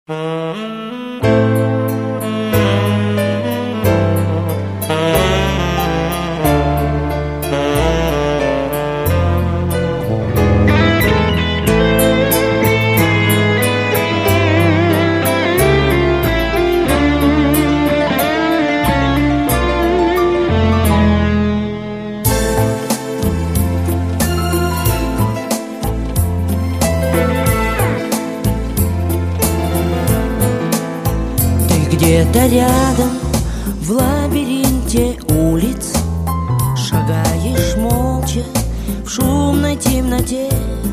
Где-то рядом в лабиринте улиц шагаешь молча в шумной темноте.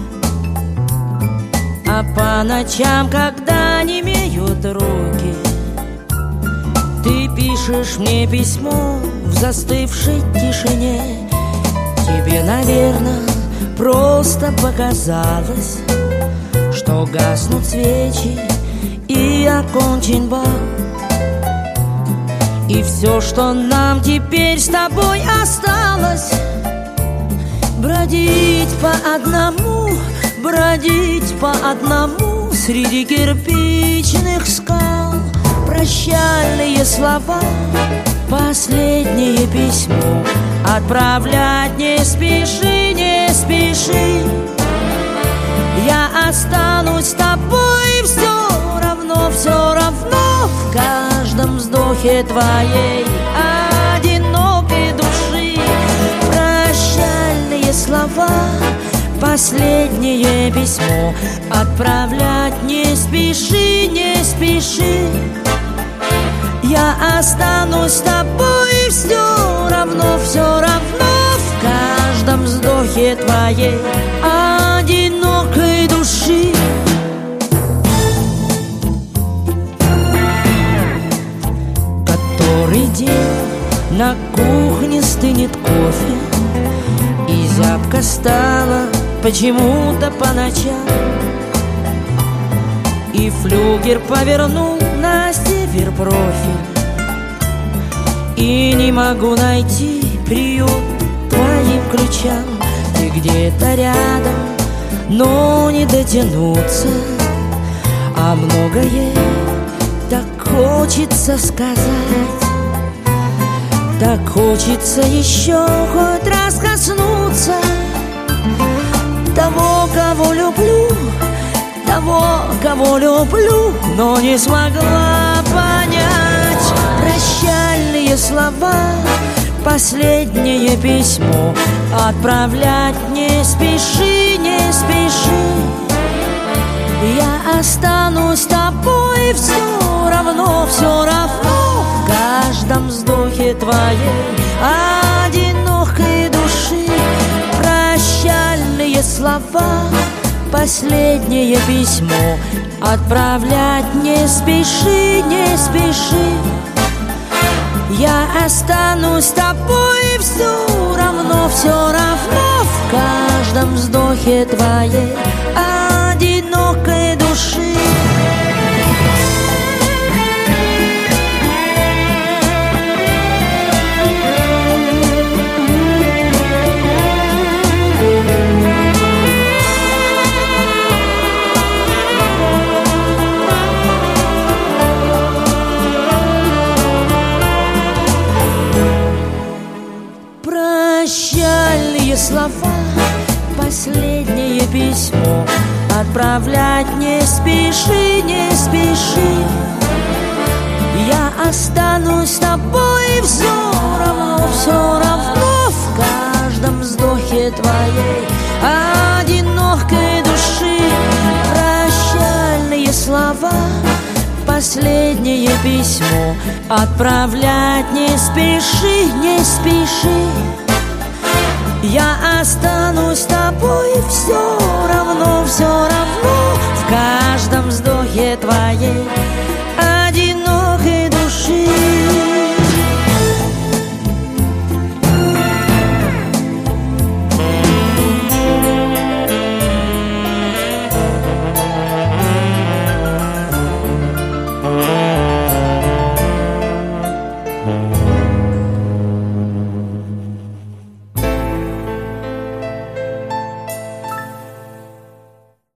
А по ночам, когда немеют руки, ты пишешь мне письмо в застывшей тишине. Тебе, наверное, просто показалось, что гаснут свечи и окончен бал. И все, что нам теперь с тобой осталось, бродить по одному среди кирпичных скал. Прощальные слова, последнее письмо отправлять не спеши, не спеши. Я останусь с тобой все равно в каждом вздохе твоей одинокой души. Прощальные слова, последнее письмо отправлять не спеши, не спеши. Я останусь с тобой все равно в каждом вздохе твоей одинокой души. Который день на кухне стынет кофе, и зябко стало почему-то по ночам. И флюгер повернул на север профиль, и не могу найти приют твоим ключам. Ты где-то рядом, но не дотянуться, а многое так хочется сказать. Так хочется еще хоть раз коснуться того, кого люблю, но не смогла понять. Прощальные слова, последнее письмо отправлять не спеши, не спеши. Я останусь с тобой все равно в каждом вздохе твоей одинокой души. Прощальные слова, последнее письмо отправлять не спеши, не спеши. Я останусь с тобой все равно в каждом вздохе твоей одинокой души. Прощальные слова, последнее письмо отправлять не спеши, не спеши. Я останусь с тобой все равно в каждом вздохе твоей одинокой души. Прощальные слова, последнее письмо отправлять не спеши, не спеши. Я останусь с тобой все равно в каждом вздохе твоей